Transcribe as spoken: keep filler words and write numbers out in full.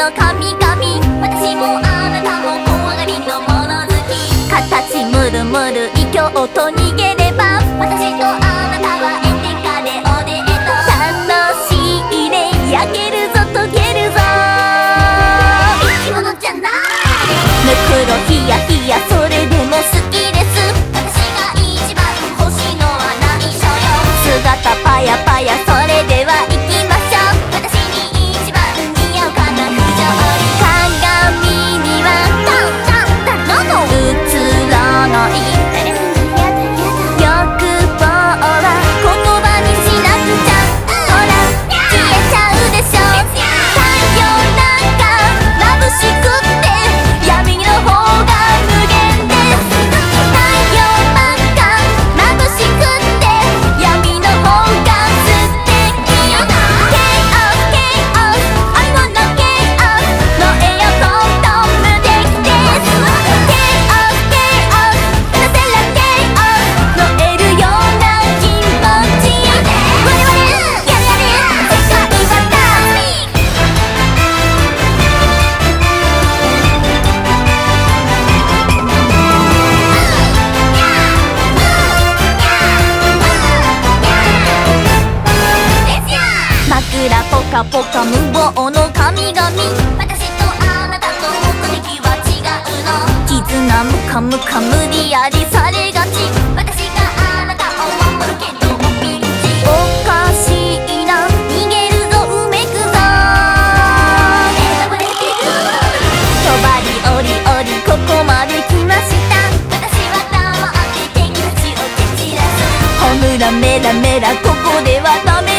の神々、私もあなたも怖がりのもの好き。形むるむる異教と逃げれば、私とあなたは炎天下でおデート。楽しいね、焼けるぞ溶けるぞ、生き物じゃない。ぬくろひやひやそれでも好きです。私が一番欲しいのは内緒よ。姿パヤパヤそれでは行きましょう。私に一番似合うかな不条理。鏡にはタンタンタンのの映らない欲望は言葉にしなくちゃ。ほら消えちゃうでしょ。太陽なんか眩しくって闇の方が無限です。太陽なんか眩しくって闇の方が素敵よな。 Chaos Chaos I wanna Chaos 燃えよコンドーム的です。 Chaos Chaos 出せら Chaos 燃えるような気持ちよね。我々やれやれ世界はダーリン。枕ポカポカ無謀の神々、私とあなたの目的は違うの。絆ムカムカ無理やりされがち。私があなたを守るけどピンチ。おかしいな、逃げるぞうめくぞ、とばりおりおりここまで来ました。私は黙って敵たちを蹴散らす。ほむらメラメラここではダメ